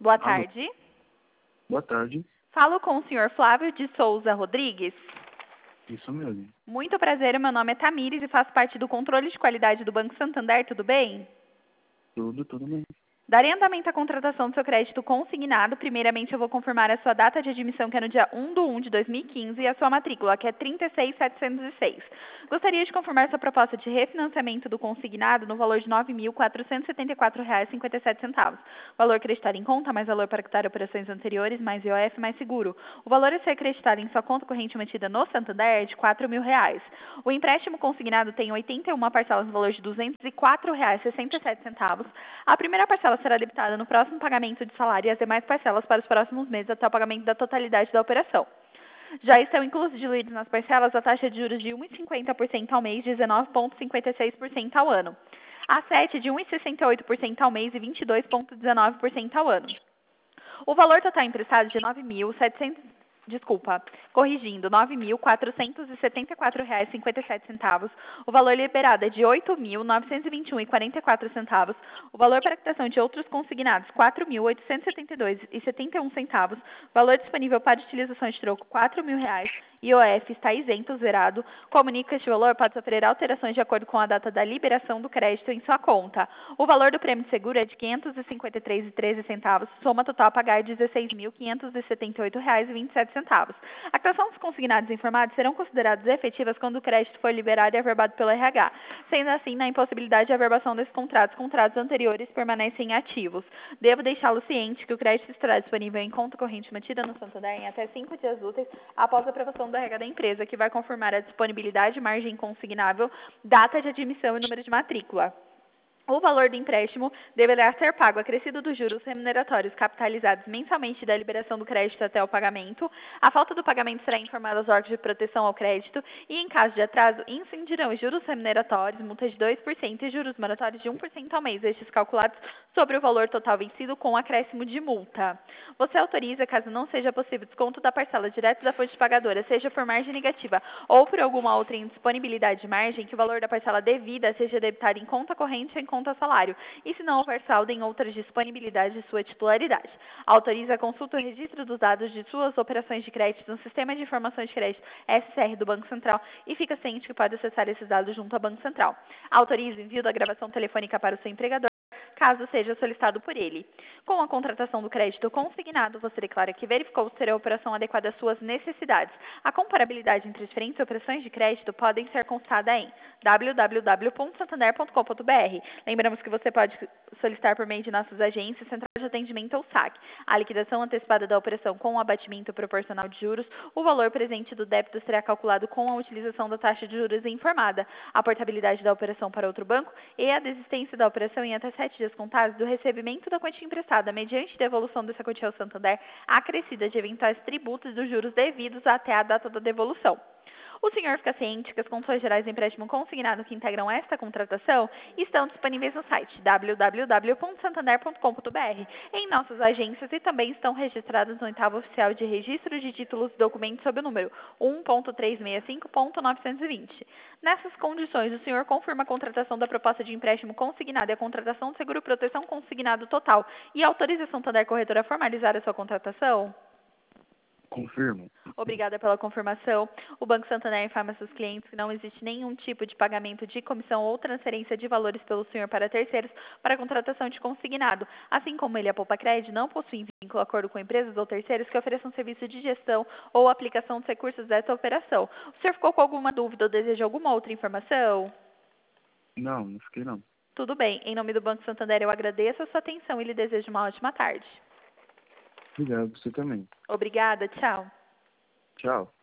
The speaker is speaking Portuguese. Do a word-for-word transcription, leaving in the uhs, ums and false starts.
Boa Alô, tarde. boa tarde. Falo com o senhor Flávio de Souza Rodrigues. Isso mesmo. Muito prazer, meu nome é Tamires e faço parte do controle de qualidade do Banco Santander, tudo bem? Tudo, tudo bem. Darei andamento à contratação do seu crédito consignado. Primeiramente, eu vou confirmar a sua data de admissão, que é no dia um de um de dois mil e quinze, e a sua matrícula, que é trinta e seis mil setecentos e seis. Gostaria de confirmar sua proposta de refinanciamento do consignado no valor de nove mil quatrocentos e setenta e quatro reais e cinquenta e sete centavos. Valor creditado em conta, mais valor para quitar operações anteriores, mais I O F, mais seguro. O valor a ser creditado em sua conta corrente mantida no Santander é de quatro mil reais. O empréstimo consignado tem oitenta e uma parcelas no valor de duzentos e quatro reais e sessenta e sete centavos. A primeira parcela será debitada no próximo pagamento de salário e as demais parcelas para os próximos meses até o pagamento da totalidade da operação. Já estão inclusos diluídos nas parcelas a taxa de juros de um vírgula cinquenta por cento ao mês e dezenove vírgula cinquenta e seis por cento ao ano. A sete de um vírgula sessenta e oito por cento ao mês e vinte e dois vírgula dezenove por cento ao ano. O valor total emprestado de nove mil setecentos, desculpa, corrigindo, nove mil quatrocentos e setenta e quatro reais e cinquenta e sete centavos. O valor liberado é de oito mil novecentos e vinte e um reais e quarenta e quatro centavos. O valor para quitação de outros consignados, quatro mil oitocentos e setenta e dois reais e setenta e um centavos. Valor disponível para utilização de troco, quatro mil reais. I O F está isento, zerado. Comunica que este valor pode sofrer alterações de acordo com a data da liberação do crédito em sua conta. O valor do prêmio de seguro é de quinhentos e cinquenta e três reais e treze centavos, soma total a pagar de dezesseis mil quinhentos e setenta e oito reais e vinte e sete centavos. A quitação dos consignados informados serão consideradas efetivas quando o crédito for liberado e averbado pelo R H. Sendo assim, na impossibilidade de averbação desses contratos, contratos anteriores permanecem ativos. Devo deixá-lo ciente que o crédito estará disponível em conta corrente mantida no Santander em até cinco dias úteis após a aprovação do R H da empresa, que vai confirmar a disponibilidade, margem consignável, data de admissão e número de matrícula. O valor do empréstimo deverá ser pago acrescido dos juros remuneratórios capitalizados mensalmente da liberação do crédito até o pagamento. A falta do pagamento será informada aos órgãos de proteção ao crédito e, em caso de atraso, incidirão os juros remuneratórios, multa de dois por cento e juros moratórios de um por cento ao mês, estes calculados sobre o valor total vencido com acréscimo de multa. Você autoriza, caso não seja possível desconto da parcela direto da fonte pagadora, seja por margem negativa ou por alguma outra indisponibilidade de margem, que o valor da parcela devida seja debitado em conta corrente ou em conta salário, e se não houver saldo em outras disponibilidades de sua titularidade. Autoriza a consulta e registro dos dados de suas operações de crédito no Sistema de Informações de Crédito S C R do Banco Central e fica ciente que pode acessar esses dados junto ao Banco Central. Autoriza o envio da gravação telefônica para o seu empregador, caso seja solicitado por ele. Com a contratação do crédito consignado, você declara que verificou ser a operação adequada às suas necessidades. A comparabilidade entre diferentes operações de crédito podem ser consultada em w w w ponto santander ponto com ponto b r. Lembramos que você pode solicitar por meio de nossas agências, central de atendimento ou saque. A liquidação antecipada da operação com o abatimento proporcional de juros, o valor presente do débito será calculado com a utilização da taxa de juros informada, a portabilidade da operação para outro banco e a desistência da operação em até sete dias contados do recebimento da quantia emprestada, mediante devolução dessa quantia ao Santander, acrescida de eventuais tributos dos juros devidos até a data da devolução. O senhor fica ciente que as condições gerais do empréstimo consignado que integram esta contratação estão disponíveis no site w w w ponto santander ponto com ponto b r, em nossas agências, e também estão registradas no oitavo oficial de registro de títulos e documentos sob o número um ponto trezentos e sessenta e cinco ponto novecentos e vinte. Nessas condições, o senhor confirma a contratação da proposta de empréstimo consignado e a contratação do seguro proteção consignado total e autoriza a Santander Corretora a formalizar a sua contratação? Confirmo. Obrigada pela confirmação. O Banco Santander informa seus clientes que não existe nenhum tipo de pagamento de comissão ou transferência de valores pelo senhor para terceiros para a contratação de consignado. Assim como ele, a Poupa Cred, não possui vínculo acordo com empresas ou terceiros que ofereçam serviço de gestão ou aplicação dos recursos dessa operação. O senhor ficou com alguma dúvida ou deseja alguma outra informação? Não, não fiquei não. Tudo bem. Em nome do Banco Santander, eu agradeço a sua atenção e lhe desejo uma ótima tarde. Obrigado, você também. Obrigada. Tchau. Tchau.